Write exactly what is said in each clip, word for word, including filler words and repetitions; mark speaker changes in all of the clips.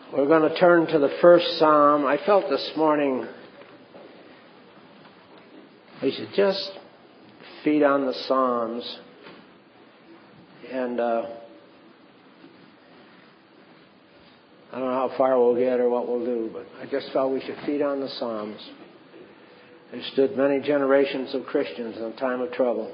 Speaker 1: We're going to turn to the first Psalm. I felt this morning we should just feed on the Psalms. And uh, I don't know how far we'll get or what we'll do, but I just felt we should feed on the Psalms. There stood many generations of Christians in a time of trouble.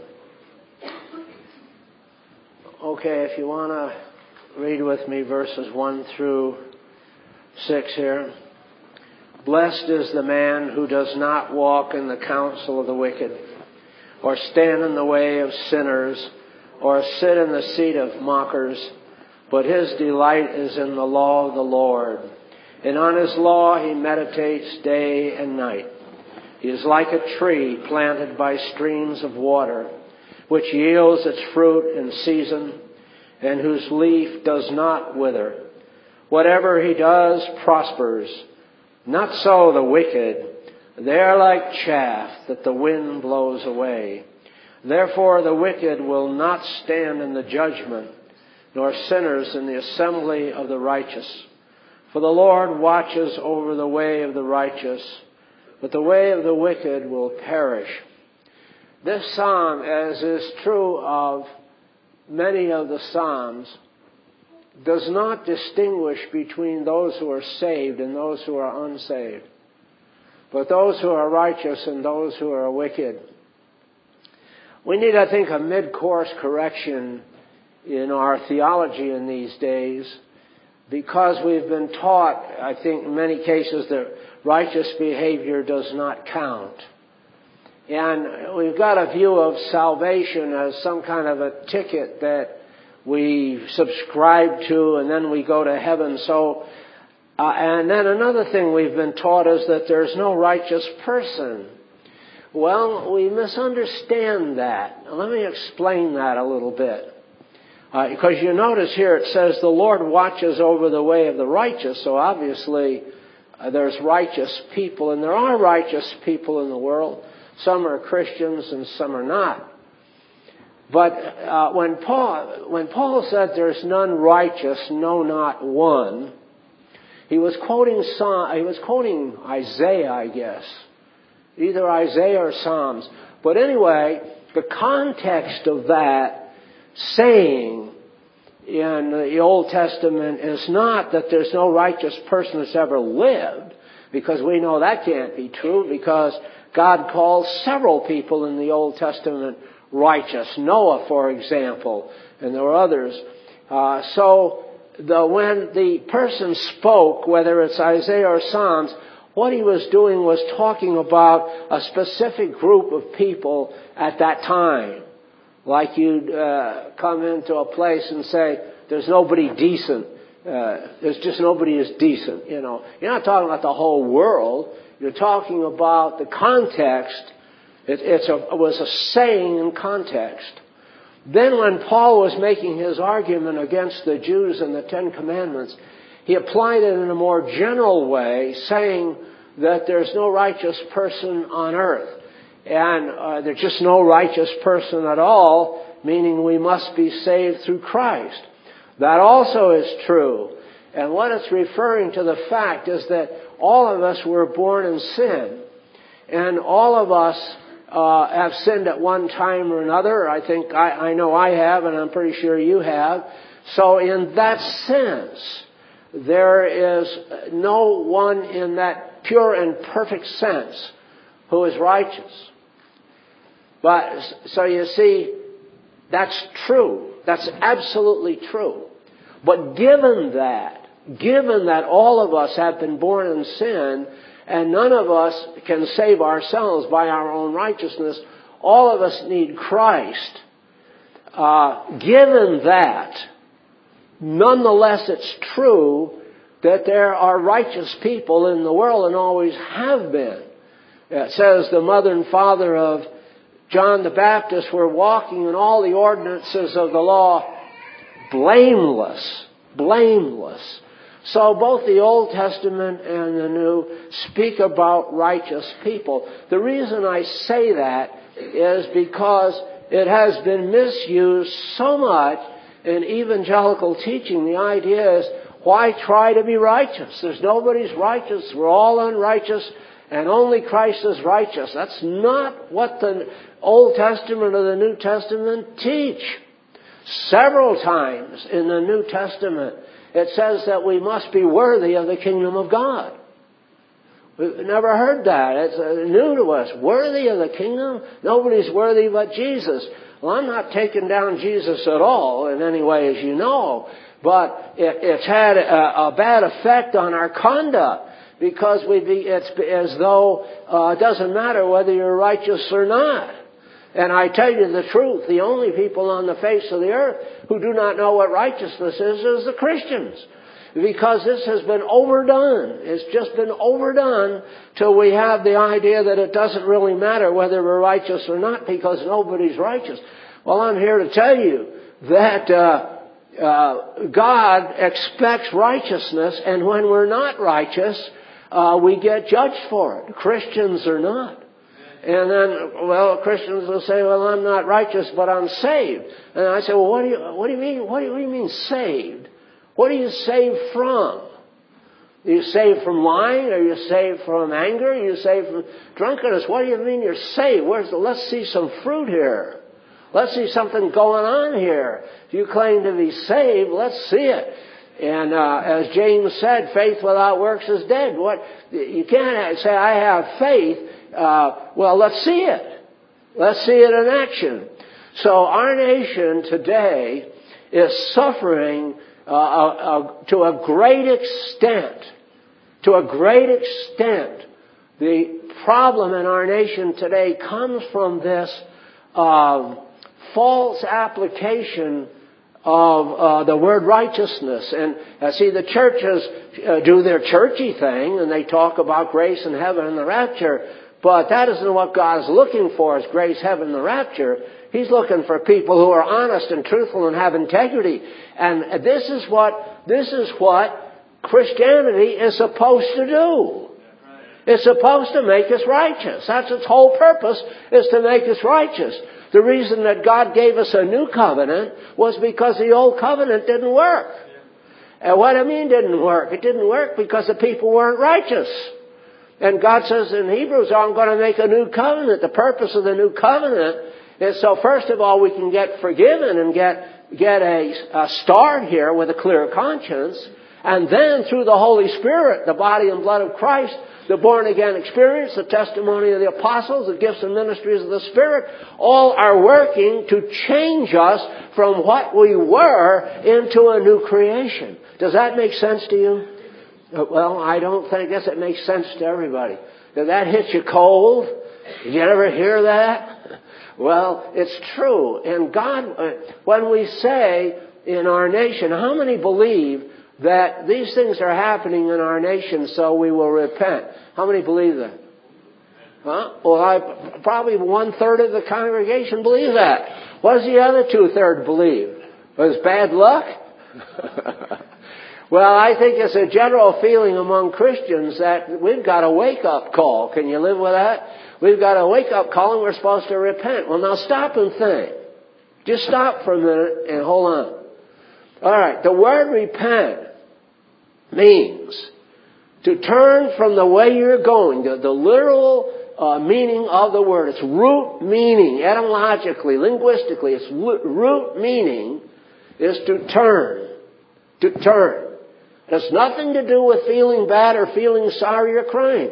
Speaker 1: Okay, if you want to read with me verses one through six here. Blessed is the man who does not walk in the counsel of the wicked, or stand in the way of sinners, or sit in the seat of mockers, but his delight is in the law of the Lord, and on his law he meditates day and night. He is like a tree planted by streams of water, which yields its fruit in season, and whose leaf does not wither. Whatever he does prospers. Not so the wicked. They are like chaff that the wind blows away. Therefore the wicked will not stand in the judgment, nor sinners in the assembly of the righteous. For the Lord watches over the way of the righteous, but the way of the wicked will perish. This psalm, as is true of many of the psalms, does not distinguish between those who are saved and those who are unsaved, but those who are righteous and those who are wicked. We need, I think, a mid-course correction in our theology in these days, because we've been taught, I think, in many cases, that righteous behavior does not count. And we've got a view of salvation as some kind of a ticket that we subscribe to, and then we go to heaven. So, uh, and then another thing we've been taught is that there's no righteous person. Well, we misunderstand that. Now, let me explain that a little bit. Uh, because you notice here it says the Lord watches over the way of the righteous. So obviously uh, there's righteous people, and there are righteous people in the world. Some are Christians and some are not. But uh, when Paul when Paul said there's none righteous, no, not one, he was quoting Psalm, he was quoting Isaiah, I guess, either Isaiah or Psalms. But anyway, the context of that saying in the Old Testament is not that there's no righteous person that's ever lived, because we know that can't be true, because God calls several people in the Old Testament righteous. Noah, for example, and there were others. Uh, so the, when the person spoke, whether it's Isaiah or Psalms, what he was doing was talking about a specific group of people at that time. Like you'd uh, come into a place and say, there's nobody decent. Uh, there's just nobody is decent. You know, you're not talking about the whole world. You're talking about the context. It, it's a, it was a saying in context. Then when Paul was making his argument against the Jews and the Ten Commandments, he applied it in a more general way, saying that there's no righteous person on earth. And uh, there's just no righteous person at all, meaning we must be saved through Christ. That also is true. And what it's referring to the fact is that all of us were born in sin. And all of us uh, have sinned at one time or another. I think, I, I know I have, and I'm pretty sure you have. So in that sense, there is no one in that pure and perfect sense who is righteous. But, so you see, that's true. That's absolutely true. But given that, given that all of us have been born in sin, and none of us can save ourselves by our own righteousness, all of us need Christ. Uh, given that, nonetheless it's true that there are righteous people in the world and always have been. It says the mother and father of John the Baptist were walking in all the ordinances of the law blameless, blameless. So both the Old Testament and the New speak about righteous people. The reason I say that is because it has been misused so much in evangelical teaching. The idea is, Why try to be righteous? There's nobody's righteous. We're all unrighteous, and only Christ is righteous. That's not what the Old Testament or the New Testament teach. Several times in the New Testament, it says that we must be worthy of the kingdom of God. We've never heard that. It's new to us. Worthy of the kingdom? Nobody's worthy but Jesus. Well, I'm not taking down Jesus at all in any way, as you know. But it, it's had a, a bad effect on our conduct, because we be, it's as though uh, it doesn't matter whether you're righteous or not. And I tell you the truth, the only people on the face of the earth who do not know what righteousness is, is the Christians. Because this has been overdone. It's just been overdone till we have the idea that it doesn't really matter whether we're righteous or not, because nobody's righteous. Well, I'm here to tell you that uh, uh, God expects righteousness, and when we're not righteous, uh, we get judged for it. Christians are not. And then, well, Christians will say, well, I'm not righteous, but I'm saved. And I say, well, what do you, what do you mean, what do you, what do you mean saved? What are you saved from? Are you saved from lying? Are you saved from anger? Are you saved from drunkenness? What do you mean you're saved? Where's the, let's see some fruit here. Let's see something going on here. If you claim to be saved, let's see it. And uh, as James said, faith without works is dead. What you can't say, I have faith. Uh, well, let's see it. Let's see it in action. So our nation today is suffering uh, uh, uh, to a great extent. To a great extent, the problem in our nation today comes from this uh, false application of uh, the word righteousness. And uh, see, the churches uh, do their churchy thing, and they talk about grace and heaven and the rapture. But that isn't what God is looking for, is grace, heaven, and the rapture. He's looking for people who are honest and truthful and have integrity. And this is what this is what Christianity is supposed to do. It's supposed to make us righteous. That's its whole purpose, is to make us righteous. The reason that God gave us a new covenant was because the old covenant didn't work. And what I mean didn't work? It didn't work because the people weren't righteous. And God says in Hebrews, I'm going to make a new covenant. The purpose of the new covenant is so, first of all, we can get forgiven and get, get a, a start here with a clear conscience. And then through the Holy Spirit, the body and blood of Christ, the born-again experience, the testimony of the apostles, the gifts and ministries of the Spirit, all are working to change us from what we were into a new creation. Does that make sense to you? Well, I don't think, I guess it makes sense to everybody. Did that hit you cold? Did you ever hear that? Well, it's true. And God, when we say in our nation, how many believe that these things are happening in our nation so we will repent? How many believe that? Huh? Well, I, probably one-third of the congregation believe that. What does the other two-thirds believe? Was it bad luck? Well, I think it's a general feeling among Christians that we've got a wake-up call. Can you live with that? We've got a wake-up call and we're supposed to repent. Well, now stop and think. Just stop for a minute and hold on. All right, the word repent means to turn from the way you're going. The, the literal uh, meaning of the word, its root meaning, etymologically, linguistically, its root meaning is to turn. To turn. It has nothing to do with feeling bad or feeling sorry or crying.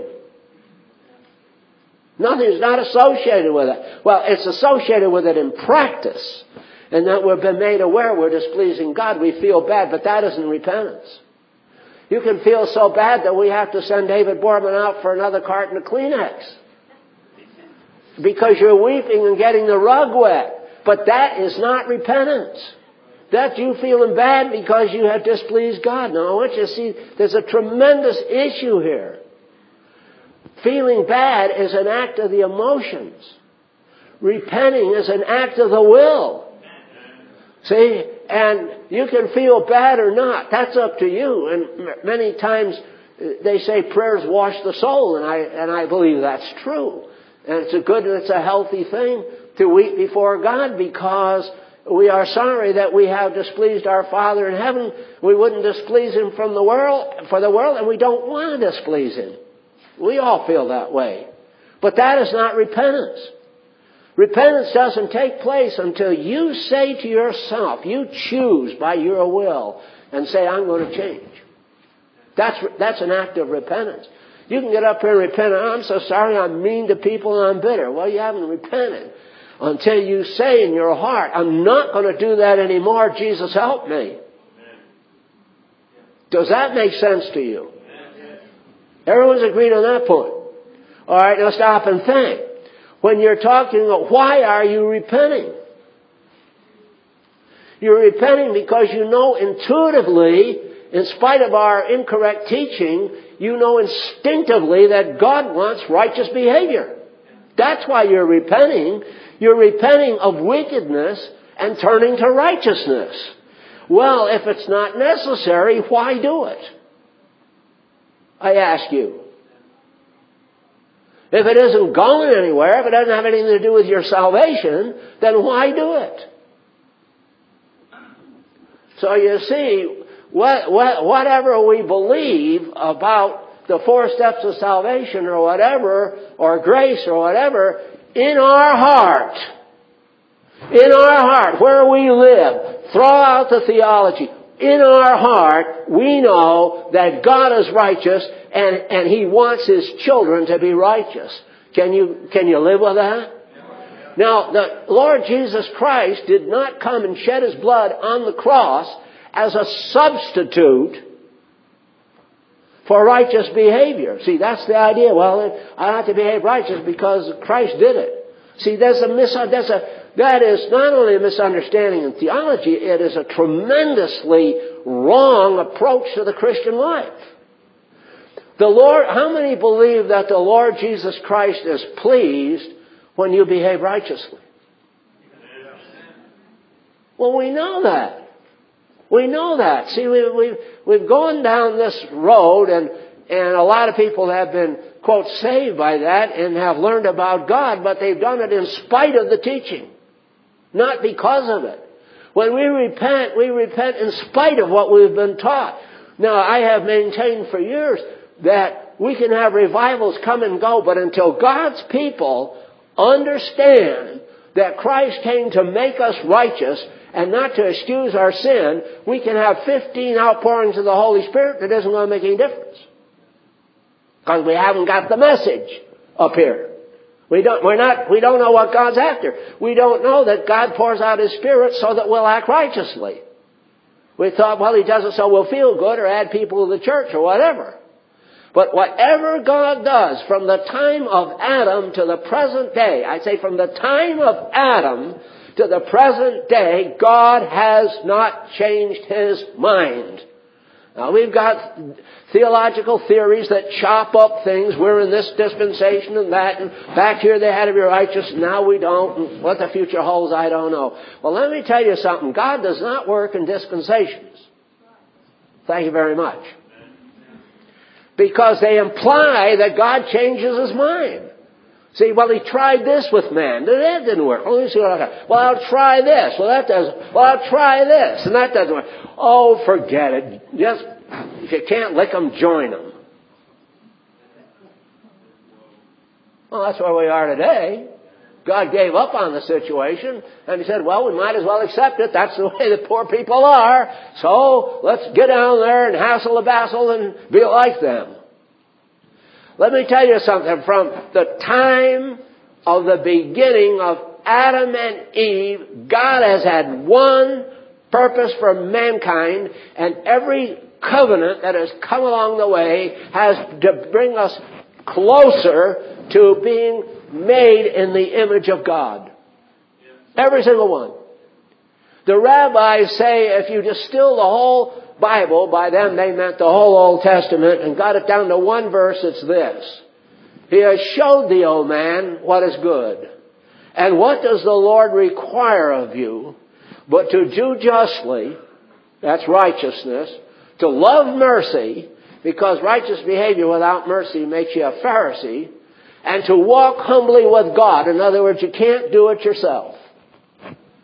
Speaker 1: Nothing is not associated with it. Well, it's associated with it in practice. And that we've been made aware we're displeasing God. We feel bad, but that isn't repentance. You can feel so bad that we have to send David Borman out for another carton of Kleenex. Because you're weeping and getting the rug wet. But that is not repentance. That's you feeling bad because you have displeased God. Now, I want you to see there's a tremendous issue here. Feeling bad is an act of the emotions. Repenting is an act of the will. See? And you can feel bad or not. That's up to you. And many times they say prayers wash the soul. And I, and I believe that's true. And it's a good and it's a healthy thing to weep before God because we are sorry that we have displeased our Father in heaven. We wouldn't displease Him from the world, for the world, and we don't want to displease Him. We all feel that way. But that is not repentance. Repentance doesn't take place until you say to yourself, you choose by your will and say, I'm going to change. That's, that's an act of repentance. You can get up here and repent. I'm so sorry, I'm mean to people and I'm bitter. Well, you haven't repented until you say in your heart, I'm not going to do that anymore. Jesus, help me. Does that make sense to you? Everyone's agreed on that point. All right, now stop and think. When you're talking, why are you repenting? You're repenting because you know intuitively, in spite of our incorrect teaching, you know instinctively that God wants righteous behavior. That's why you're repenting. You're repenting of wickedness and turning to righteousness. Well, if it's not necessary, why do it? I ask you. If it isn't going anywhere, if it doesn't have anything to do with your salvation, then why do it? So you see, what, what, whatever we believe about the four steps of salvation or whatever, or grace or whatever, in our heart, in our heart, where we live, throw out the theology. In our heart, we know that God is righteous and, and He wants His children to be righteous. Can you, can you live with that? Now, the Lord Jesus Christ did not come and shed His blood on the cross as a substitute for righteous behavior. See, that's the idea. Well, I have to behave righteous because Christ did it. See, there's a mis- there's a, that is not only a misunderstanding in theology, it is a tremendously wrong approach to the Christian life. The Lord, how many believe that the Lord Jesus Christ is pleased when you behave righteously? Well, we know that. We know that. See, we, we've, we've gone down this road and, and a lot of people have been, quote, saved by that and have learned about God, but they've done it in spite of the teaching, not because of it. When we repent, we repent in spite of what we've been taught. Now, I have maintained for years that we can have revivals come and go, but until God's people understand that Christ came to make us righteous and not to excuse our sin, we can have fifteen outpourings of the Holy Spirit. It isn't going to make any difference. Because we haven't got the message up here. We don't, we're not, we don't know what God's after. We don't know that God pours out His Spirit so that we'll act righteously. We thought, well, He does it so we'll feel good or add people to the church or whatever. But whatever God does from the time of Adam to the present day, I say from the time of Adam to the present day, God has not changed His mind. Now, we've got theological theories that chop up things. We're in this dispensation and that, and back here they had to be righteous, now we don't, and what the future holds, I don't know. Well, let me tell you something. God does not work in dispensations. Thank you very much. Because they imply that God changes His mind. See, well, He tried this with man. That didn't work. Well, let me see what I got. Well, I'll try this. Well, that doesn't. Well, I'll try this. And that doesn't work. Oh, forget it. Just, if you can't lick them, join them. Well, that's where we are today. God gave up on the situation, and He said, well, we might as well accept it. That's the way the poor people are. So, let's get down there and hassle the bassel and be like them. Let me tell you something. From the time of the beginning of Adam and Eve, God has had one purpose for mankind, and every covenant that has come along the way has to bring us closer to being made in the image of God. Every single one. The rabbis say if you distill the whole Bible, by them they meant the whole Old Testament, and got it down to one verse, it's this. He has showed thee, O man, what is good. And what does the Lord require of you but to do justly, that's righteousness, to love mercy, because righteous behavior without mercy makes you a Pharisee, and to walk humbly with God. In other words, you can't do it yourself.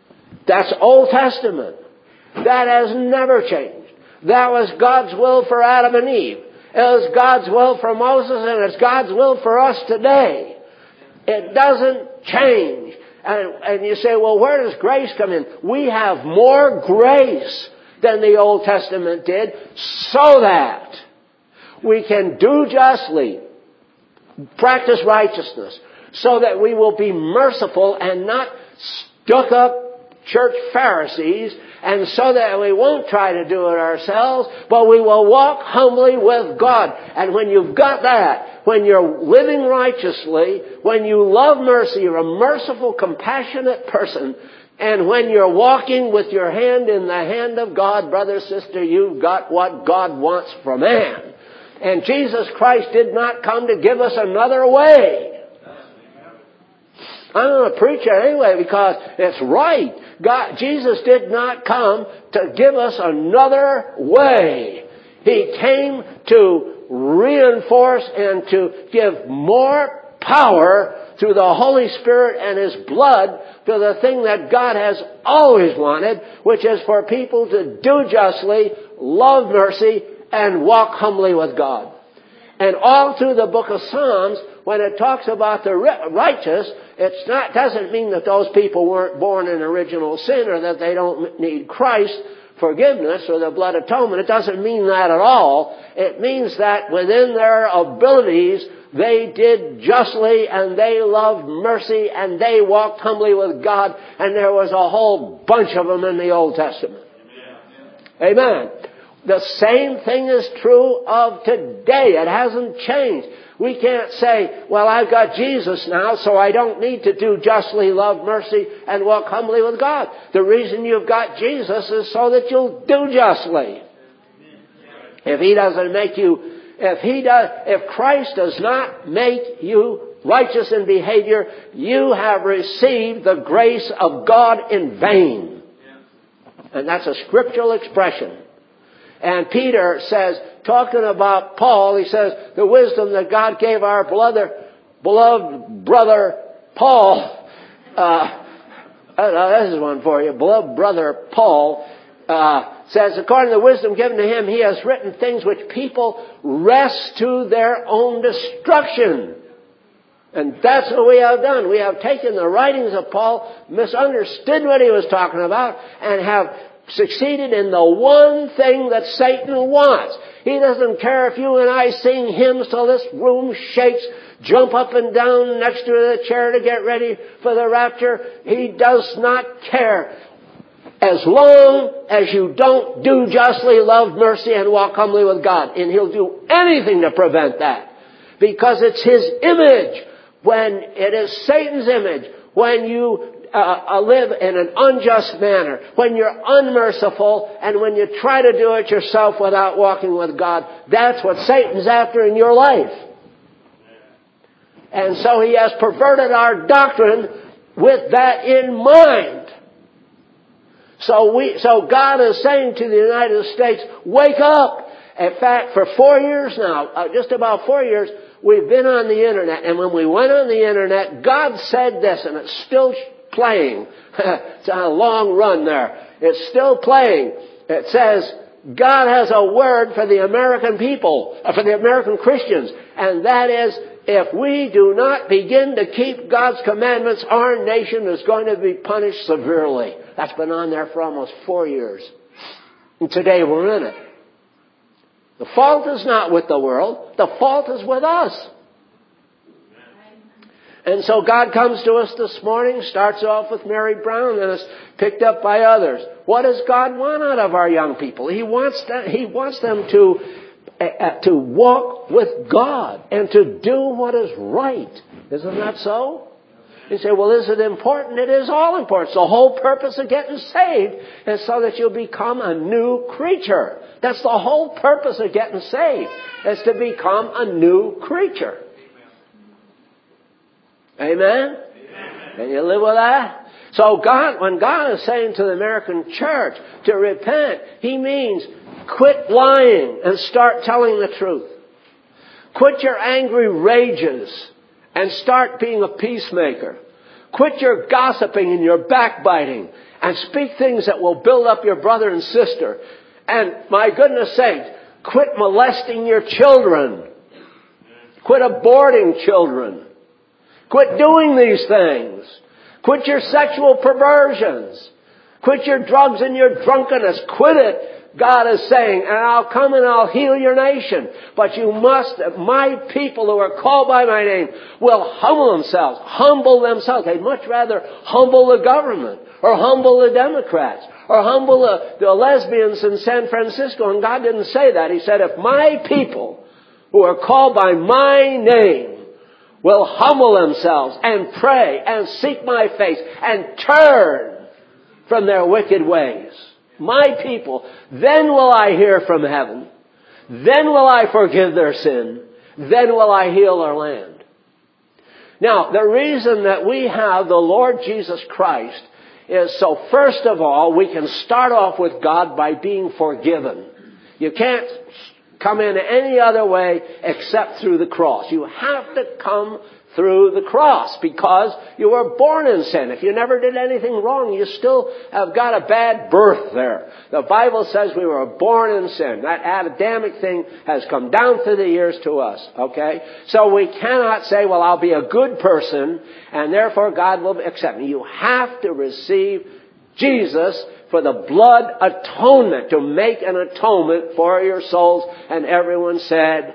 Speaker 1: That's Old Testament. That has never changed. That was God's will for Adam and Eve. It was God's will for Moses, and it's God's will for us today. It doesn't change. And, and you say, well, where does grace come in? We have more grace than the Old Testament did, so that we can do justly, practice righteousness, so that we will be merciful and not stuck up church Pharisees, and so that we won't try to do it ourselves, but we will walk humbly with God. And when you've got that, when you're living righteously, when you love mercy, you're a merciful, compassionate person, and when you're walking with your hand in the hand of God, brother, sister, you've got what God wants from man. And Jesus Christ did not come to give us another way. I'm going to preach it anyway because it's right. God, Jesus did not come to give us another way. He came to reinforce and to give more power through the Holy Spirit and His blood to the thing that God has always wanted, which is for people to do justly, love mercy, and walk humbly with God. And all through the book of Psalms, when it talks about the righteous, it not doesn't mean that those people weren't born in original sin or that they don't need Christ's forgiveness or the blood atonement. It doesn't mean that at all. It means that within their abilities, they did justly and they loved mercy and they walked humbly with God, and there was a whole bunch of them in the Old Testament. Amen. Amen. The same thing is true of today. It hasn't changed. We can't say, well, I've got Jesus now, so I don't need to do justly, love mercy, and walk humbly with God. The reason you've got Jesus is so that you'll do justly. If He doesn't make you, if He does, if Christ does not make you righteous in behavior, you have received the grace of God in vain. And that's a scriptural expression. And Peter says, talking about Paul, he says, the wisdom that God gave our brother, beloved brother Paul, uh, uh, this is one for you, beloved brother Paul, uh, says, according to the wisdom given to him, he has written things which people wrest to their own destruction. And that's what we have done. We have taken the writings of Paul, misunderstood what he was talking about, and have succeeded in the one thing that Satan wants. He doesn't care if you and I sing hymns till this room shakes, jump up and down next to the chair to get ready for the rapture. He does not care. As long as you don't do justly, love mercy, and walk humbly with God. And He'll do anything to prevent that. Because it's His image. When it is Satan's image, when you Uh, live in an unjust manner, when you're unmerciful, and when you try to do it yourself without walking with God, that's what Satan's after in your life. And so he has perverted our doctrine with that in mind. So we, so God is saying to the United States, wake up. In fact, for four years now, uh, just about four years, we've been on the internet, and when we went on the internet, God said this, and it's still playing. It's on a long run there. It's still playing. It says, God has a word for the American people, for the American Christians, and that is, if we do not begin to keep God's commandments, our nation is going to be punished severely. That's been on there for almost four years. And today we're in it. The fault is not with the world. The fault is with us. And so God comes to us this morning, starts off with Mary Brown, and is picked up by others. What does God want out of our young people? He wants them, he wants them to, uh, to walk with God and to do what is right. Isn't that so? You say, well, is it important? It is all important. The whole purpose of getting saved is so that you'll become a new creature. That's the whole purpose of getting saved, is to become a new creature. Amen? Amen? Can you live with that? So God, when God is saying to the American church to repent, He means quit lying and start telling the truth. Quit your angry rages and start being a peacemaker. Quit your gossiping and your backbiting and speak things that will build up your brother and sister. And my goodness sakes, quit molesting your children. Quit aborting children. Quit doing these things. Quit your sexual perversions. Quit your drugs and your drunkenness. Quit it. God is saying, and I'll come and I'll heal your nation. But you must, my people who are called by my name will humble themselves. Humble themselves. They'd much rather humble the government or humble the Democrats or humble the, the lesbians in San Francisco. And God didn't say that. He said, if my people who are called by my name will humble themselves and pray and seek my face and turn from their wicked ways, my people, then will I hear from heaven. Then will I forgive their sin. Then will I heal their land. Now, the reason that we have the Lord Jesus Christ is so, first of all, we can start off with God by being forgiven. You can't come in any other way except through the cross. You have to come through the cross because you were born in sin. If you never did anything wrong, you still have got a bad birth there. The Bible says we were born in sin. That Adamic thing has come down through the years to us, okay? So we cannot say, well, I'll be a good person and therefore God will accept me. You have to receive Jesus for the blood atonement, to make an atonement for your souls. And everyone said,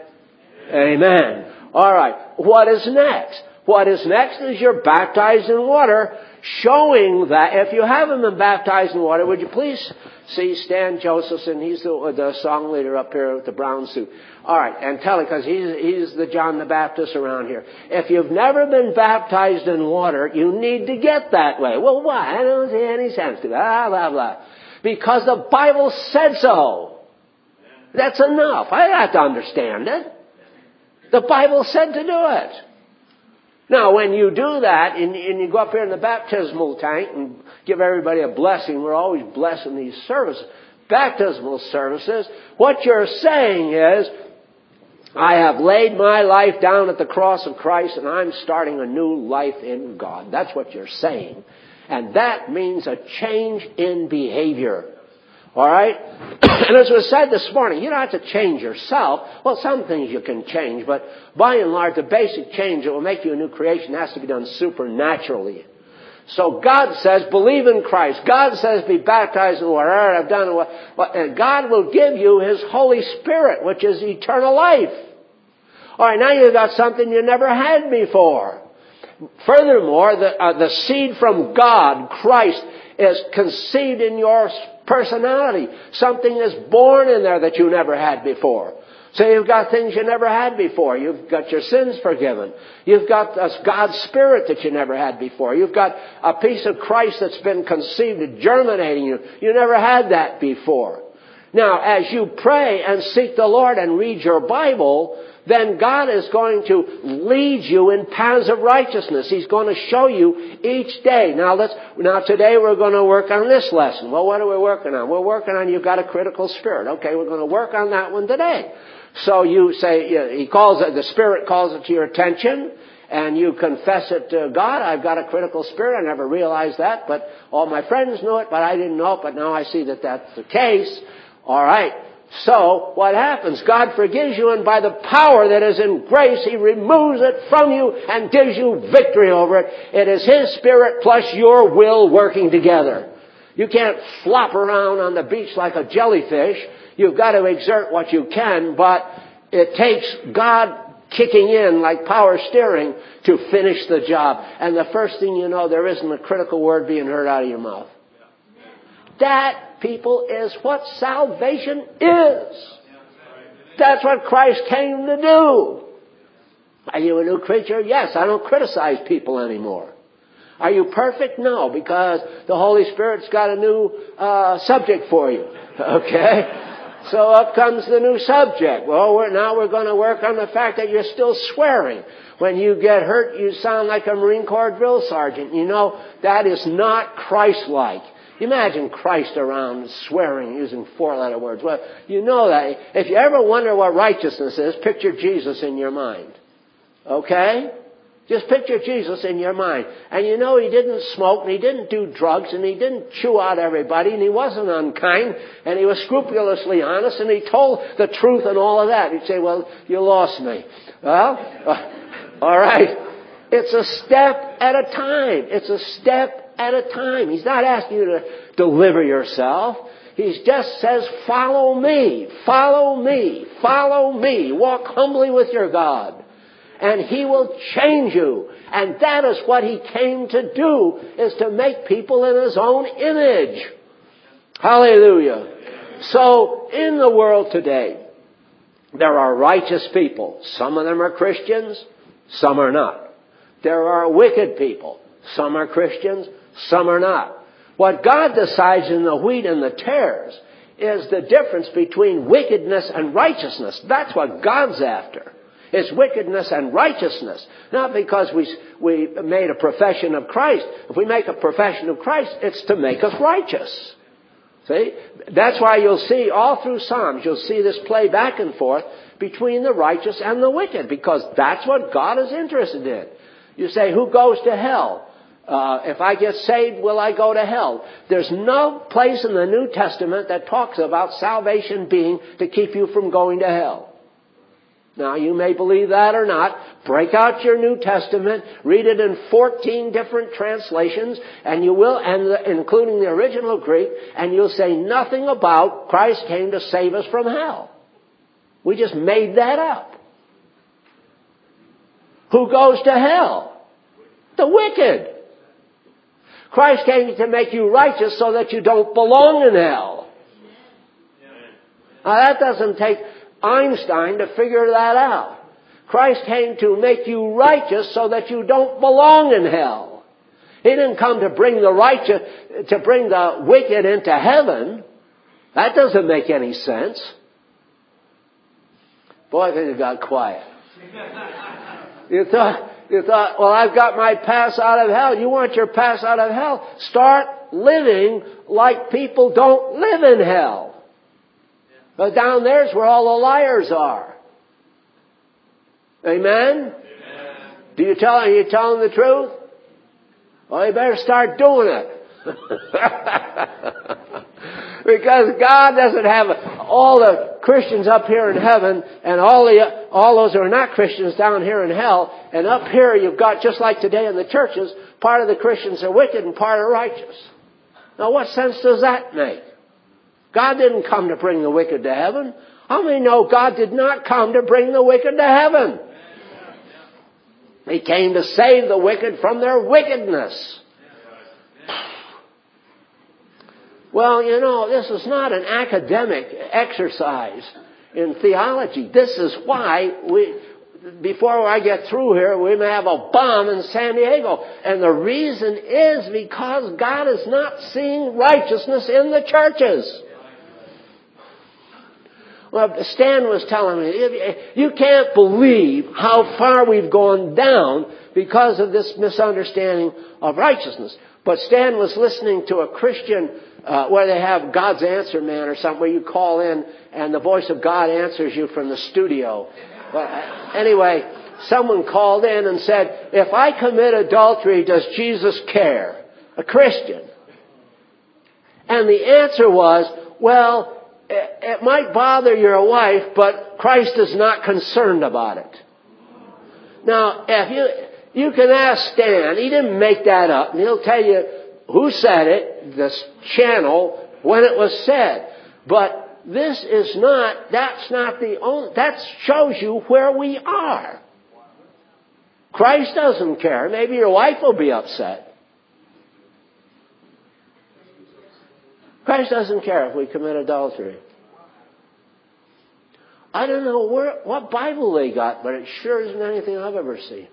Speaker 1: amen. All right. What is next? What is next is you're baptized in water, showing that if you haven't been baptized in water, would you please see Stan Josephson? He's the, the song leader up here with the brown suit. All right. And tell him, because he's, he's the John the Baptist around here. If you've never been baptized in water, you need to get that way. Well, why? I don't see any sense to that. Blah, blah, blah. Because the Bible said so. That's enough. I don't have to understand it. The Bible said to do it. Now, when you do that, and, and you go up here in the baptismal tank and give everybody a blessing, we're always blessing these services, baptismal services, what you're saying is, I have laid my life down at the cross of Christ and I'm starting a new life in God. That's what you're saying. And that means a change in behavior. All right? And as was said this morning, you don't have to change yourself. Well, some things you can change, but by and large, the basic change that will make you a new creation has to be done supernaturally. So God says, believe in Christ. God says, be baptized in water. All right, I've done it. And God will give you His Holy Spirit, which is eternal life. All right, now you've got something you never had before. Furthermore, the, uh, the seed from God, Christ, is conceived in your personality. Something is born in there that you never had before. So you've got things you never had before. You've got your sins forgiven. You've got God's Spirit that you never had before. You've got a piece of Christ that's been conceived, germinating you. You never had that before. Now, as you pray and seek the Lord and read your Bible, then God is going to lead you in paths of righteousness. He's going to show you each day. Now let's, now today we're going to work on this lesson. Well, what are we working on? We're working on you've got a critical spirit. Okay, we're going to work on that one today. So you say, he calls it, the Spirit calls it to your attention, and you confess it to God. I've got a critical spirit. I never realized that, but all my friends knew it, but I didn't know it, but now I see that that's the case. All right. So, what happens? God forgives you, and by the power that is in grace, He removes it from you and gives you victory over it. It is His Spirit plus your will working together. You can't flop around on the beach like a jellyfish. You've got to exert what you can, but it takes God kicking in like power steering to finish the job. And the first thing you know, there isn't a critical word being heard out of your mouth. That, people, is what salvation is. That's what Christ came to do. Are you a new creature? Yes, I don't criticize people anymore. Are you perfect? No, because the Holy Spirit's got a new uh, subject for you. Okay? So up comes the new subject. Well, we're, now we're going to work on the fact that you're still swearing. When you get hurt, you sound like a Marine Corps drill sergeant. You know, that is not Christ-like. Imagine Christ around swearing, using four-letter words. Well, you know that. If you ever wonder what righteousness is, picture Jesus in your mind. Okay? Just picture Jesus in your mind. And you know he didn't smoke, and he didn't do drugs, and he didn't chew out everybody, and he wasn't unkind, and he was scrupulously honest, and he told the truth and all of that. You'd say, well, you lost me. Well, uh, all right. It's a step at a time. It's a step at a time. He's not asking you to deliver yourself. He just says, follow me, follow me, follow me. Walk humbly with your God. And he will change you. And that is what he came to do, is to make people in his own image. Hallelujah. So, in the world today, there are righteous people. Some of them are Christians, some are not. There are wicked people. Some are Christians, some are not. What God decides in the wheat and the tares is the difference between wickedness and righteousness. That's what God's after. It's wickedness and righteousness. Not because we, we made a profession of Christ. If we make a profession of Christ, it's to make us righteous. See? That's why you'll see all through Psalms, you'll see this play back and forth between the righteous and the wicked, because that's what God is interested in. You say, who goes to hell? Uh, if I get saved, will I go to hell? There's no place in the New Testament that talks about salvation being to keep you from going to hell. Now, you may believe that or not. Break out your New Testament, read it in fourteen different translations, and you will, and the, including the original Greek, and you'll say nothing about Christ came to save us from hell. We just made that up. Who goes to hell? The wicked. Christ came to make you righteous so that you don't belong in hell. Now, that doesn't take Einstein to figure that out. Christ came to make you righteous so that you don't belong in hell. He didn't come to bring the righteous, to bring the wicked into heaven. That doesn't make any sense. Boy, they got quiet. You thought, you thought, well, I've got my pass out of hell. You want your pass out of hell? Start living like people don't live in hell. But down there's where all the liars are. Amen? Amen. Do you tell, are you telling the truth? Well, you better start doing it. Because God doesn't have all the Christians up here in heaven and all the all those who are not Christians down here in hell. And up here you've got, just like today in the churches, part of the Christians are wicked and part are righteous. Now, what sense does that make? God didn't come to bring the wicked to heaven. How many know God did not come to bring the wicked to heaven? He came to save the wicked from their wickedness. Well, you know, this is not an academic exercise in theology. This is why we, before I get through here, we may have a bomb in San Diego. And the reason is because God is not seeing righteousness in the churches. Well, Stan was telling me, you can't believe how far we've gone down because of this misunderstanding of righteousness. But Stan was listening to a Christian uh, where they have God's Answer Man or something, where you call in and the voice of God answers you from the studio. Well, anyway, someone called in and said, if I commit adultery, does Jesus care? A Christian. And the answer was, well, it might bother your wife, but Christ is not concerned about it. Now, if you, you can ask Stan, he didn't make that up, and he'll tell you who said it, this channel, when it was said. But this is not, that's not the only, that shows you where we are. Christ doesn't care. Maybe your wife will be upset. Christ doesn't care if we commit adultery. I don't know where, what Bible they got, but it sure isn't anything I've ever seen.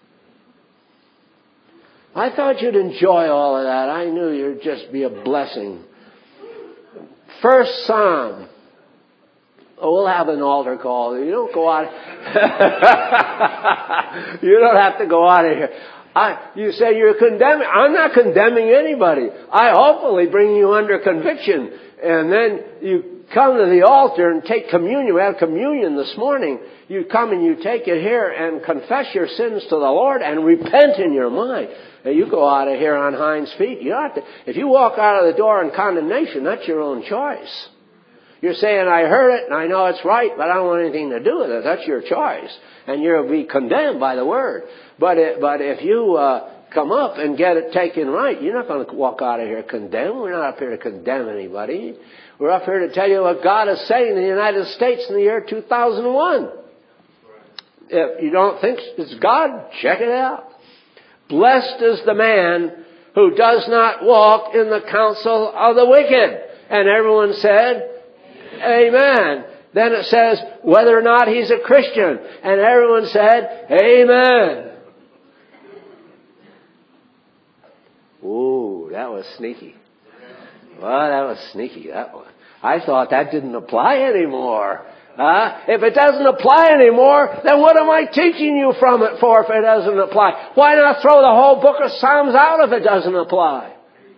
Speaker 1: I thought you'd enjoy all of that. I knew you'd just be a blessing. First Psalm. Oh, we'll have an altar call. You don't go out. You don't have to go out of here. I, you say you're condemning. I'm not condemning anybody. I hopefully bring you under conviction. And then you come to the altar and take communion. We had communion this morning. You come and you take it here and confess your sins to the Lord and repent in your mind. Now, you go out of here on hinds feet. You don't have to, if you walk out of the door in condemnation, that's your own choice. You're saying, I heard it and I know it's right, but I don't want anything to do with it. That's your choice. And you'll be condemned by the word. But it, but if you uh, come up and get it taken right, you're not going to walk out of here condemned. We're not up here to condemn anybody. We're up here to tell you what God is saying in the United States in the year two thousand one. If you don't think it's God, check it out. Blessed is the man who does not walk in the counsel of the wicked. And everyone said, Amen. Then it says whether or not he's a Christian. And everyone said, Amen. Ooh, that was sneaky. Well, that was sneaky, that one. I thought that didn't apply anymore. Uh, if it doesn't apply anymore, then what am I teaching you from it for if it doesn't apply? Why not throw the whole book of Psalms out if it doesn't apply?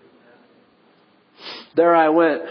Speaker 1: There I went.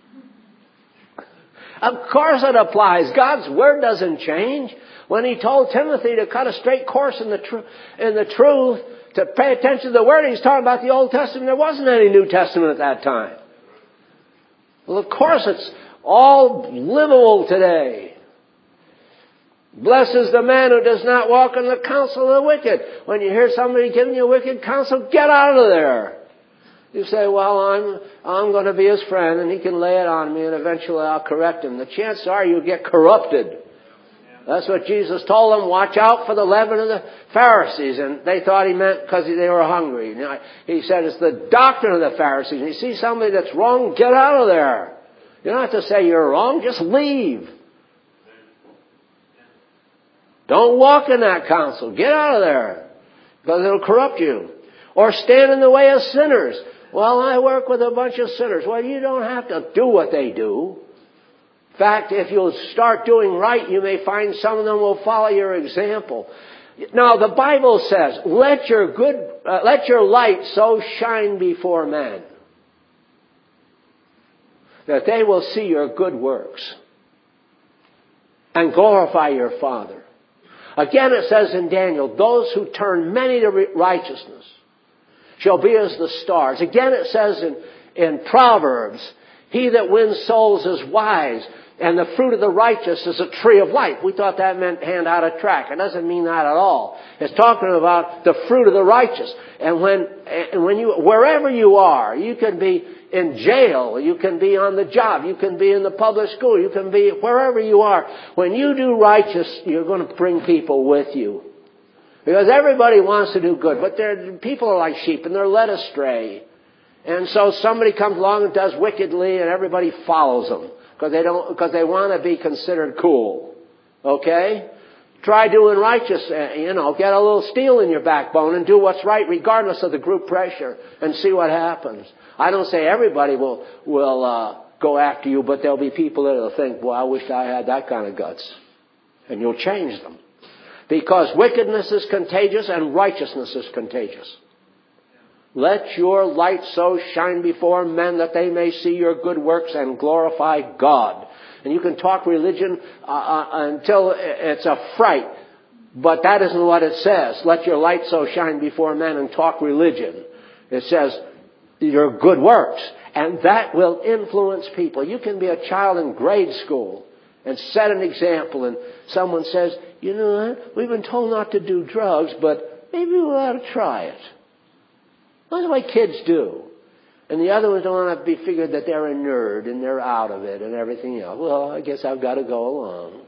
Speaker 1: Of course it applies. God's word doesn't change. When he told Timothy to cut a straight course in the, tr- in the truth, to pay attention to the word, he's talking about the Old Testament. There wasn't any New Testament at that time. Well, of course it's all livable today. Blessed is the man who does not walk in the counsel of the wicked. When you hear somebody giving you wicked counsel, get out of there. You say, well, I'm I'm going to be his friend and he can lay it on me and eventually I'll correct him. The chances are you'll get corrupted. That's what Jesus told them. Watch out for the leaven of the Pharisees. And they thought he meant because they were hungry. You know, he said it's the doctrine of the Pharisees. And you see somebody that's wrong, get out of there. You don't have to say you're wrong. Just leave. Don't walk in that counsel. Get out of there. Because it'll corrupt you. Or stand in the way of sinners. Well, I work with a bunch of sinners. Well, you don't have to do what they do. In fact, if you'll start doing right, you may find some of them will follow your example. Now, the Bible says, let your good, uh, let your light so shine before men that they will see your good works and glorify your Father. Again, it says in Daniel, those who turn many to righteousness shall be as the stars. Again, it says in, in Proverbs, he that wins souls is wise, and the fruit of the righteous is a tree of life. We thought that meant hand out a tract. It doesn't mean that at all. It's talking about the fruit of the righteous. And when, and when you, wherever you are, you can be in jail, you can be on the job, you can be in the public school, you can be wherever you are. When you do righteous, you're going to bring people with you. Because everybody wants to do good, but they're, people are like sheep and they're led astray. And so somebody comes along and does wickedly and everybody follows them because they don't, because they want to be considered cool. Okay? Try doing righteous, you know, get a little steel in your backbone and do what's right regardless of the group pressure and see what happens. I don't say everybody will, will, uh, go after you, but there'll be people that will think, well, I wish I had that kind of guts. And you'll change them. Because wickedness is contagious and righteousness is contagious. Let your light so shine before men that they may see your good works and glorify God. And you can talk religion uh, uh, until it's a fright. But that isn't what it says. Let your light so shine before men and talk religion. It says your good works. And that will influence people. You can be a child in grade school and set an example. And someone says, you know, we've been told not to do drugs, but maybe we ought to try it. That's what kids do. And the other ones don't want to be figured that they're a nerd and they're out of it and everything else. Well, I guess I've got to go along.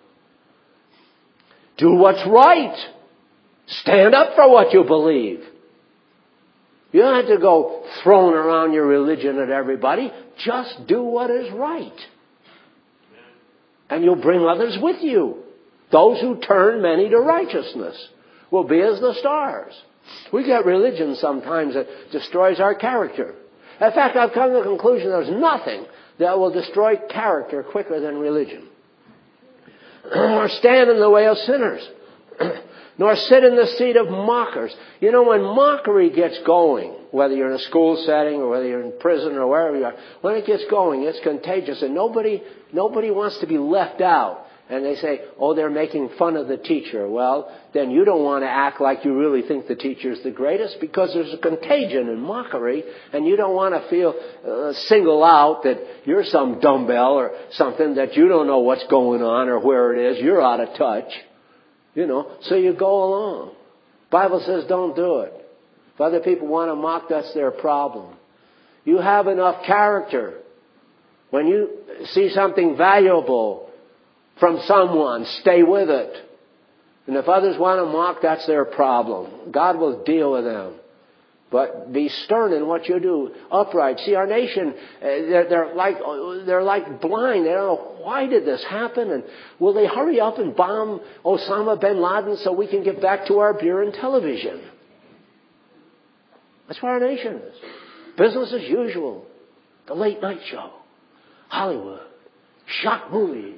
Speaker 1: Do what's right. Stand up for what you believe. You don't have to go throwing around your religion at everybody. Just do what is right. And you'll bring others with you. Those who turn many to righteousness will be as the stars. We get religion sometimes that destroys our character. In fact, I've come to the conclusion there's nothing that will destroy character quicker than religion. Or stand in the way of sinners. nor sit in the seat of mockers. You know, when mockery gets going, whether you're in a school setting or whether you're in prison or wherever you are, when it gets going, it's contagious, and nobody, nobody wants to be left out. And they say, oh, they're making fun of the teacher. Well, then you don't want to act like you really think the teacher's the greatest, because there's a contagion in mockery, and you don't want to feel uh, single out that you're some dumbbell or something, that you don't know what's going on or where it is. You're out of touch. You know, so you go along. Bible says don't do it. If other people want to mock, that's their problem. You have enough character. When you see something valuable from someone, stay with it. And if others want to mock, that's their problem. God will deal with them. But be stern in what you do, upright. See, our nation, they're, they're like they're like blind. They don't know, why did this happen? And will they hurry up and bomb Osama bin Laden so we can get back to our beer and television? That's where our nation is. Business as usual. The late night show. Hollywood. Shock movies.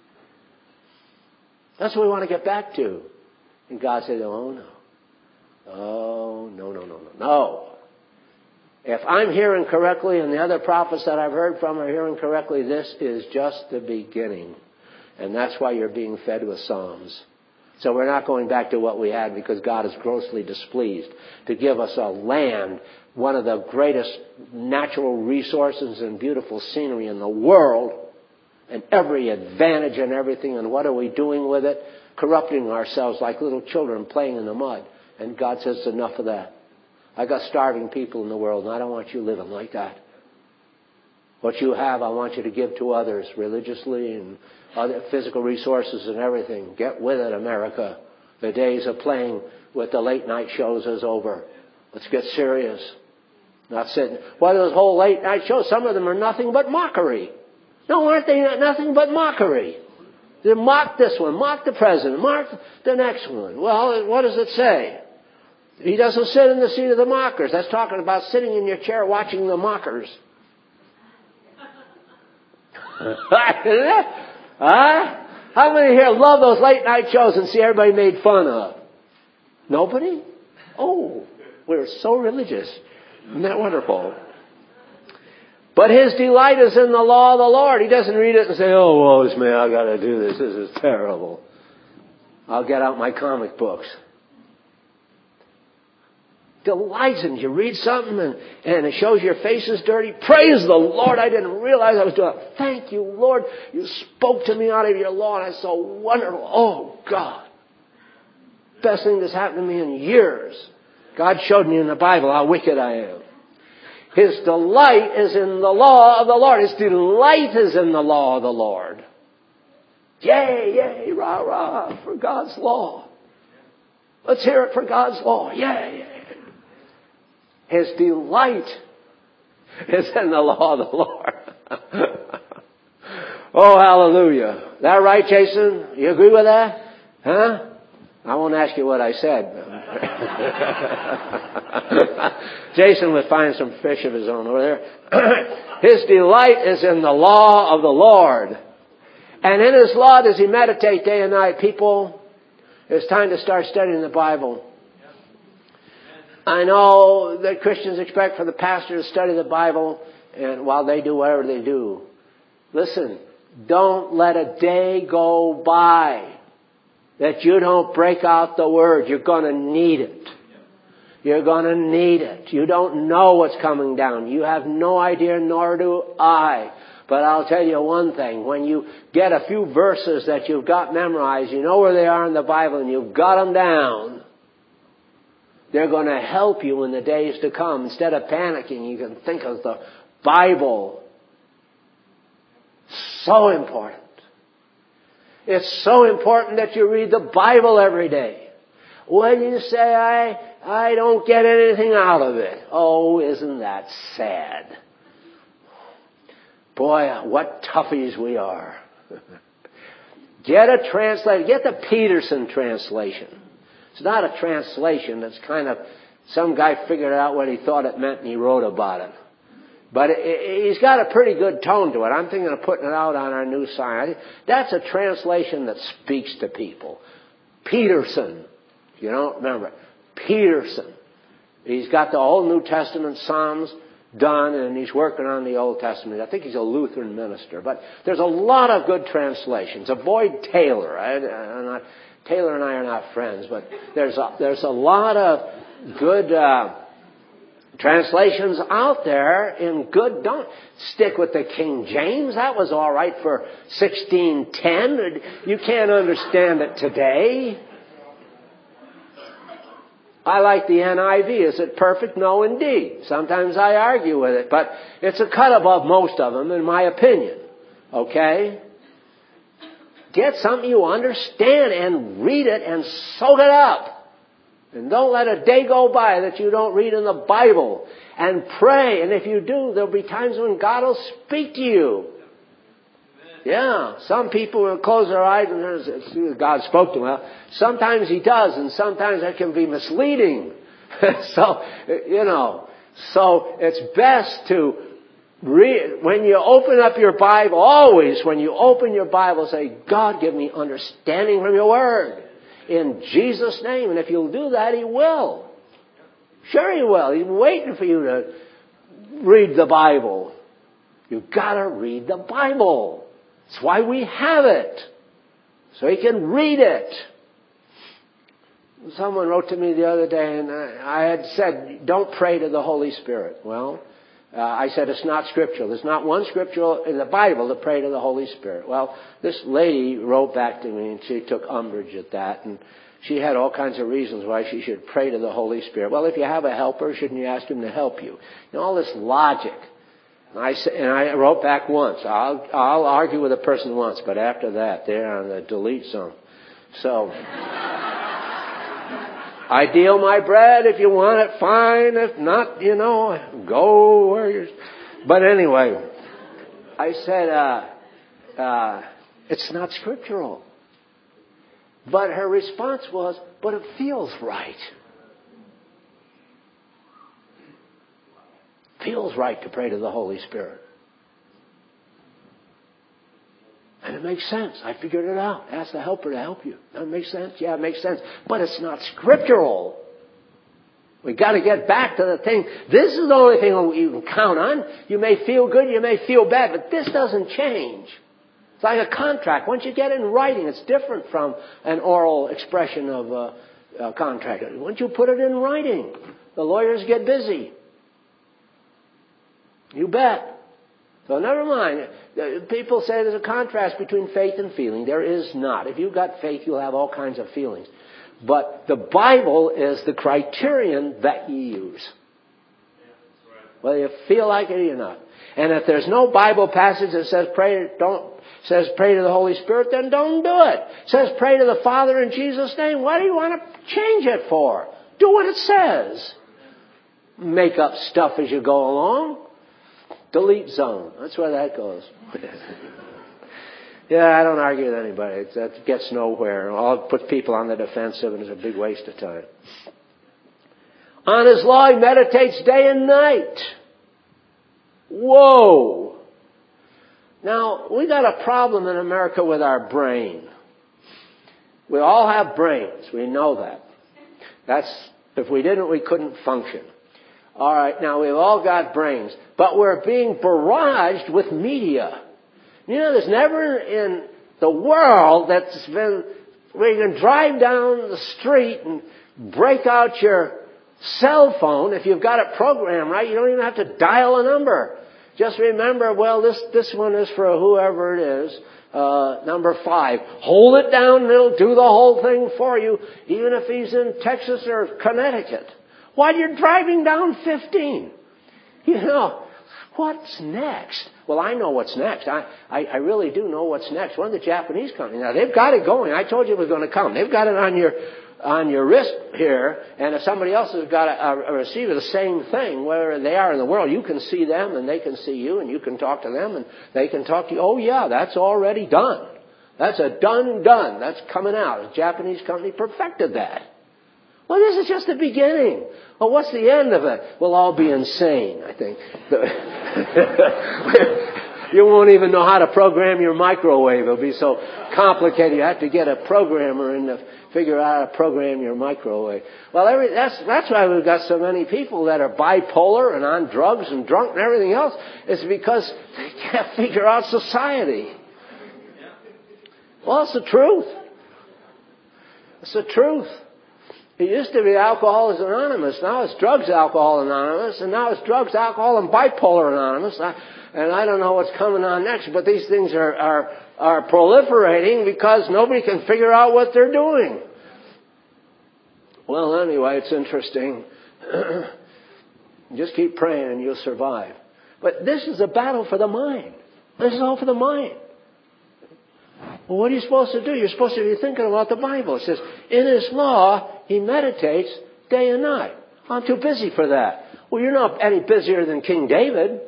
Speaker 1: That's what we want to get back to. And God said, oh, no. Oh, no, no, no, no, no. If I'm hearing correctly, and the other prophets that I've heard from are hearing correctly, this is just the beginning. And that's why you're being fed with Psalms. So we're not going back to what we had, because God is grossly displeased to give us a land, one of the greatest natural resources and beautiful scenery in the world, and every advantage and everything, and what are we doing with it? Corrupting ourselves like little children playing in the mud. And God says, enough of that. I got starving people in the world, and I don't want you living like that. What you have, I want you to give to others religiously and other physical resources and everything. Get with it, America. The days of playing with the late night shows is over. Let's get serious. Not sitting. Well, those whole late night shows, some of them are nothing but mockery. No, aren't they nothing but mockery? They mock this one, mock the president, mock the next one. Well, what does it say? He doesn't sit in the seat of the mockers. That's talking about sitting in your chair watching the mockers. Huh? How many here love those late night shows and see everybody made fun of? Nobody? Oh, we're so religious. Isn't that wonderful? But his delight is in the law of the Lord. He doesn't read it and say, oh, woe is me, I got to do this. This is terrible. I'll get out my comic books. Delights in it. You read something and, and it shows your face is dirty. Praise the Lord. I didn't realize I was doing it. Thank you, Lord. You spoke to me out of your law, and it's so wonderful. Oh, God. Best thing that's happened to me in years. God showed me in the Bible how wicked I am. His delight is in the law of the Lord. His delight is in the law of the Lord. Yay, yay, rah, rah, for God's law. Let's hear it for God's law. Yay, yay. His delight is in the law of the Lord. Oh, hallelujah. Is that right, Jason? You agree with that? Huh? I won't ask you what I said. Jason would find some fish of his own over there. His delight is in the law of the Lord. And in his law does he meditate day and night. People, it's time to start studying the Bible. I know that Christians expect for the pastor to study the Bible and while they do whatever they do. Listen, don't let a day go by that you don't break out the Word. You're going to need it. You're going to need it. You don't know what's coming down. You have no idea, nor do I. But I'll tell you one thing. When you get a few verses that you've got memorized, you know where they are in the Bible, and you've got them down, they're going to help you in the days to come. Instead of panicking, you can think of the Bible. So important. It's so important that you read the Bible every day. When you say, I, I don't get anything out of it. Oh, isn't that sad? Boy, what toughies we are. Get a translation. Get the Peterson translation. It's not a translation. It's kind of, some guy figured out what he thought it meant and he wrote about it. But it, it, he's got a pretty good tone to it. I'm thinking of putting it out on our new sign. That's a translation that speaks to people. Peterson. If you don't remember, Peterson. He's got the whole New Testament Psalms done, and he's working on the Old Testament. I think he's a Lutheran minister. But there's a lot of good translations. Avoid Taylor. I, I'm not, Taylor and I are not friends, but there's a, there's a lot of good uh, translations out there in good. Don't stick with the King James. That was all right for sixteen ten. You can't understand it today. I like the N I V. Is it perfect? No, indeed. Sometimes I argue with it, but it's a cut above most of them, in my opinion. Okay? Get something you understand and read it and soak it up. And don't let a day go by that you don't read in the Bible. And pray. And if you do, there'll be times when God will speak to you. Yeah, some people will close their eyes and there's, God spoke to them. Well, sometimes He does, and sometimes that can be misleading. So, you know, so it's best to read, when you open up your Bible, always when you open your Bible, say, God, give me understanding from your Word. In Jesus' name. And if you'll do that, He will. Sure He will. He's waiting for you to read the Bible. You've got to read the Bible. That's why we have it. So you can read it. Someone wrote to me the other day, and I had said, don't pray to the Holy Spirit. Well, uh, I said it's not scriptural. There's not one scriptural in the Bible to pray to the Holy Spirit. Well, this lady wrote back to me, and she took umbrage at that, and she had all kinds of reasons why she should pray to the Holy Spirit. Well, if you have a helper, shouldn't you ask Him to help you? And all this logic. And I, and I wrote back once. I'll, I'll argue with a person once, but after that, they're on the delete zone. So, I deal my bread. If you want it, fine. If not, you know, go where you're... But anyway, I said, uh, uh, it's not scriptural. But her response was, but it feels right. Feels right to pray to the Holy Spirit. And it makes sense. I figured it out. Ask the helper to help you. That makes sense? Yeah, it makes sense. But it's not scriptural. We've got to get back to the thing. This is the only thing you can count on. You may feel good, you may feel bad, but this doesn't change. It's like a contract. Once you get it in writing, it's different from an oral expression of a, a contract. Once you put it in writing, the lawyers get busy. You bet. So never mind. People say there's a contrast between faith and feeling. There is not. If you've got faith, you'll have all kinds of feelings. But the Bible is the criterion that you use. Whether you feel like it or not. And if there's no Bible passage that says pray, don't says pray to the Holy Spirit, then don't do it. It says pray to the Father in Jesus' name. What do you want to change it for? Do what it says. Make up stuff as you go along. Delete zone. That's where that goes. Yeah, I don't argue with anybody. It's, that gets nowhere. I'll put people on the defensive, and it's a big waste of time. On His law, he meditates day and night. Whoa. Now, we got a problem in America with our brain. We all have brains. We know that. That's, if we didn't, we couldn't function. All right, now we've all got brains, but we're being barraged with media. You know, there's never in the world that's been, where you can drive down the street and break out your cell phone. If you've got it programmed right, you don't even have to dial a number. Just remember, well, this, this one is for whoever it is, uh, number five. Hold it down and it'll do the whole thing for you, even if he's in Texas or Connecticut. While you're driving down fifteen. You know, what's next? Well, I know what's next. I, I, I really do know what's next. One of the Japanese companies, now they've got it going. I told you it was going to come. They've got it on your on your wrist here, and if somebody else has got a, a receiver, the same thing, wherever they are in the world, you can see them and they can see you, and you can talk to them and they can talk to you. Oh yeah, that's already done. That's a done done. That's coming out. A Japanese company perfected that. Well, this is just the beginning. Well, what's the end of it? We'll all be insane, I think. You won't even know how to program your microwave. It'll be so complicated. You have to get a programmer in to figure out how to program your microwave. Well, every, that's, that's why we've got so many people that are bipolar and on drugs and drunk and everything else. It's because they can't figure out society. Well, it's the truth. It's the truth. It used to be Alcoholics Anonymous. Now it's Drugs, Alcohol Anonymous. And now it's Drugs, Alcohol, and Bipolar Anonymous. I, and I don't know what's coming on next, but these things are, are, are proliferating because nobody can figure out what they're doing. Well, anyway, it's interesting. Just keep praying and you'll survive. But this is a battle for the mind. This is all for the mind. Well, what are you supposed to do? You're supposed to be thinking about the Bible. It says, in His law, He meditates day and night. I'm too busy for that. Well, you're not any busier than King David.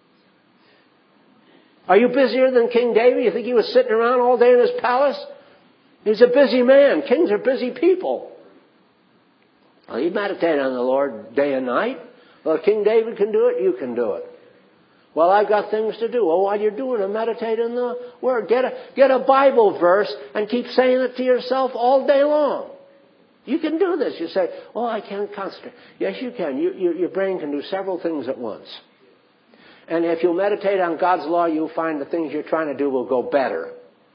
Speaker 1: Are you busier than King David? You think he was sitting around all day in his palace? He's a busy man. Kings are busy people. Well, he meditated on the Lord day and night. Well, if King David can do it, you can do it. Well, I've got things to do. Well, while you're doing it, meditate in the Word. Get a, get a Bible verse and keep saying it to yourself all day long. You can do this. You say, oh, I can't concentrate. Yes, you can. You, you, your brain can do several things at once. And if you meditate on God's law, you'll find the things you're trying to do will go better.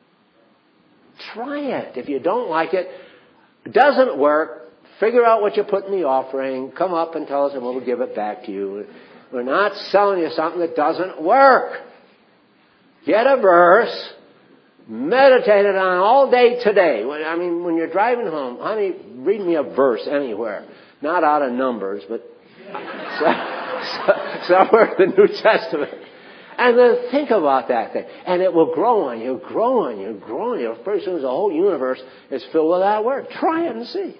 Speaker 1: Try it. If you don't like it, it doesn't work, figure out what you put in the offering, come up and tell us and we'll give it back to you. We're not selling you something that doesn't work. Get a verse, meditate it on all day today. I mean, when you're driving home, honey, read me a verse anywhere. Not out of Numbers, but somewhere in the New Testament. And then think about that thing. And it will grow on you, grow on you, grow on you. Pretty soon the whole universe is filled with that word. Try it and see.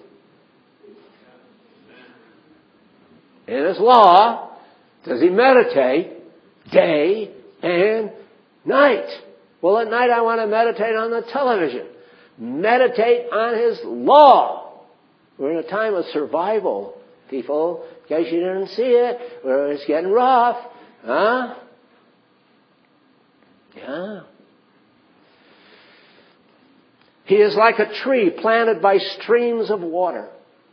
Speaker 1: In His law, does He meditate day and night? Well, at night I want to meditate on the television. Meditate on His law. We're in a time of survival, people. In case you didn't see it, where it's getting rough. Huh? Yeah. He is like a tree planted by streams of water.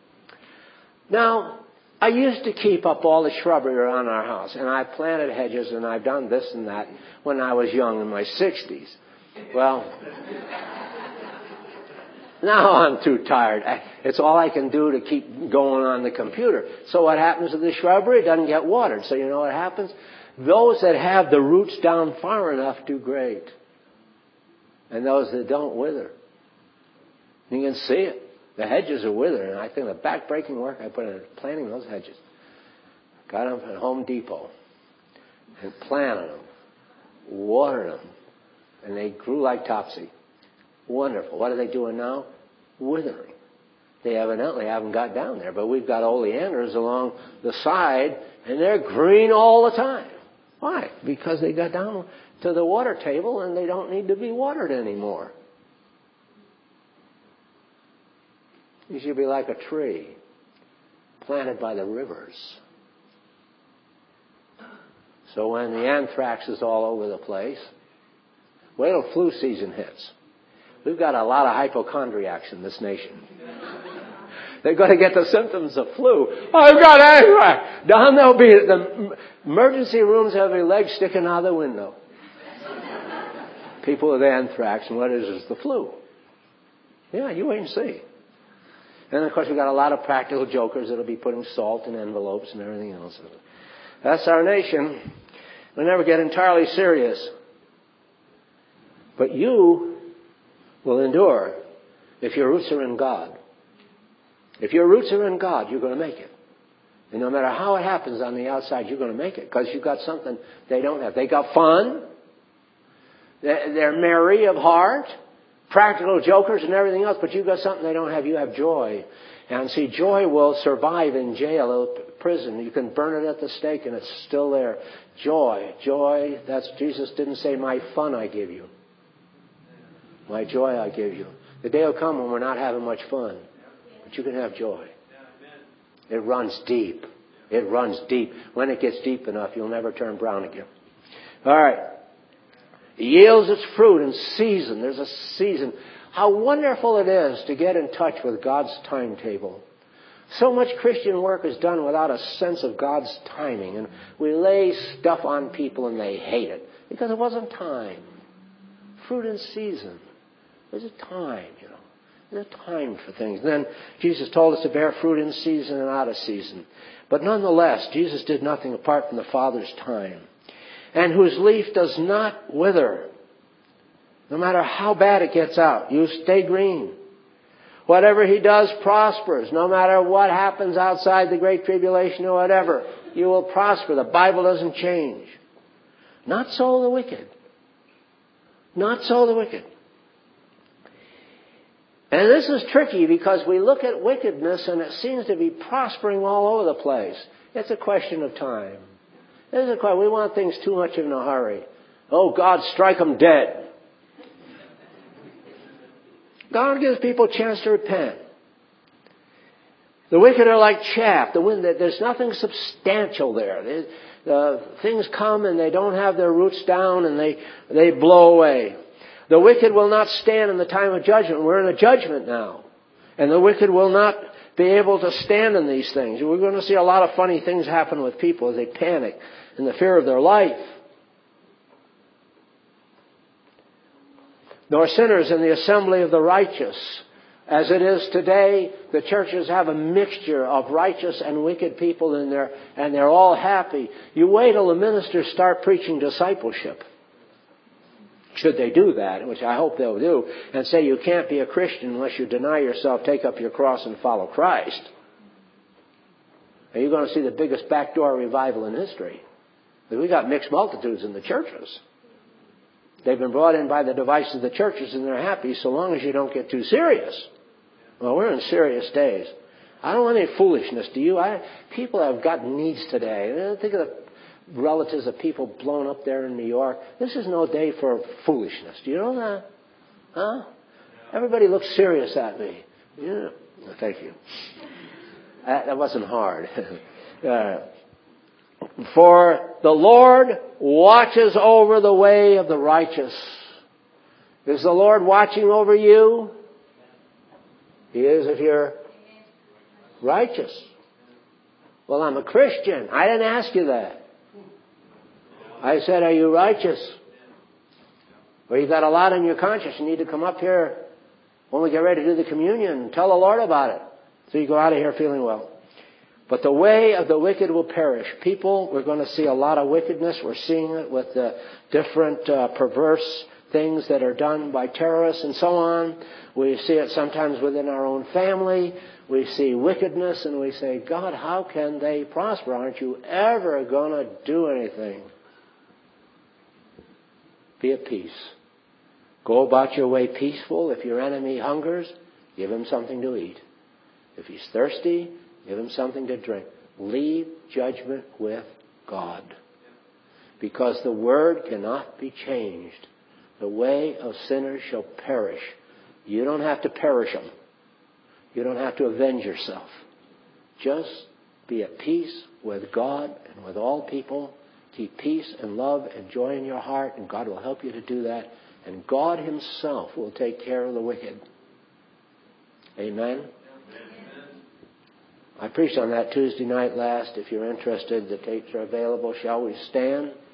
Speaker 1: Now, I used to keep up all the shrubbery around our house, and I planted hedges, and I've done this and that when I was young in my sixties. Well, now I'm too tired. It's all I can do to keep going on the computer. So what happens to the shrubbery? It doesn't get watered. So you know what happens? Those that have the roots down far enough do great. And those that don't wither. You can see it. The hedges are withering. I think the back-breaking work I put in planting those hedges. Got them at Home Depot. And planted them. Watered them. And they grew like topsy. Wonderful. What are they doing now? Withering. They evidently haven't got down there. But we've got oleanders along the side. And they're green all the time. Why? Because they got down to the water table and they don't need to be watered anymore. You should be like a tree planted by the rivers. So when the anthrax is all over the place, wait till flu season hits. We've got a lot of hypochondriacs in this nation. They're going to get the symptoms of flu. Oh, I've got anthrax. Down they'll be the emergency rooms have their legs sticking out the window. People with anthrax, and what is is the flu. Yeah, you wait and see. And, of course, we've got a lot of practical jokers that will be putting salt in envelopes and everything else. That's our nation. We never get entirely serious. But you will endure if your roots are in God. If your roots are in God, you're going to make it. And no matter how it happens on the outside, you're going to make it. Because you've got something they don't have. They got fun. They're merry of heart. Practical jokers and everything else, but you've got something they don't have. You have joy. And see, joy will survive in jail or prison. You can burn it at the stake and it's still there. Joy, joy, that's, Jesus didn't say, my fun I give you. My joy I give you. The day will come when we're not having much fun, but you can have joy. It runs deep. It runs deep. When it gets deep enough, you'll never turn brown again. All right. It yields its fruit in season. There's a season. How wonderful it is to get in touch with God's timetable. So much Christian work is done without a sense of God's timing. And we lay stuff on people and they hate it because it wasn't time. Fruit in season. There's a time, you know. There's a time for things. And then Jesus told us to bear fruit in season and out of season. But nonetheless, Jesus did nothing apart from the Father's time. And whose leaf does not wither. No matter how bad it gets out, you stay green. Whatever he does prospers. No matter what happens outside the Great Tribulation or whatever, you will prosper. The Bible doesn't change. Not so the wicked. Not so the wicked. And this is tricky because we look at wickedness and it seems to be prospering all over the place. It's a question of time. It's a question. We want things too much in a hurry. Oh, God, strike them dead. God gives people a chance to repent. The wicked are like chaff. The wind, there's nothing substantial there. Uh, things come and they don't have their roots down and they, they blow away. The wicked will not stand in the time of judgment. We're in a judgment now. And the wicked will not be able to stand in these things. We're going to see a lot of funny things happen with people as they panic in the fear of their life. Nor sinners in the assembly of the righteous. As it is today, the churches have a mixture of righteous and wicked people in there, and they're all happy. You wait till the ministers start preaching discipleship. Should they do that, which I hope they'll do, and say you can't be a Christian unless you deny yourself, take up your cross, and follow Christ. And you're going to see the biggest backdoor revival in history. We've got mixed multitudes in the churches. They've been brought in by the devices of the churches, and they're happy so long as you don't get too serious. Well, we're in serious days. I don't want any foolishness, do you? I, people have got needs today. Think of the relatives of people blown up there in New York. This is no day for foolishness. Do you know that? Huh? Everybody looks serious at me. Yeah. Thank you. That, that wasn't hard. uh, For the Lord watches over the way of the righteous. Is the Lord watching over you? He is if you're righteous. Well, I'm a Christian. I didn't ask you that. I said, are you righteous? Well, you've got a lot on your conscience. You need to come up here when we get ready to do the communion and tell the Lord about it. So you go out of here feeling well. But the way of the wicked will perish. People, we're going to see a lot of wickedness. We're seeing it with the different uh, perverse things that are done by terrorists and so on. We see it sometimes within our own family. We see wickedness and we say, God, how can they prosper? Aren't you ever going to do anything? Be at peace. Go about your way peaceful. If your enemy hungers, give him something to eat. If he's thirsty, give him something to drink. Leave judgment with God. Because the word cannot be changed. The way of sinners shall perish. You don't have to perish them. You don't have to avenge yourself. Just be at peace with God and with all people. Keep peace and love and joy in your heart, and God will help you to do that. And God himself will take care of the wicked. Amen? I preached on that Tuesday night last. If you're interested, the tapes are available. Shall we stand?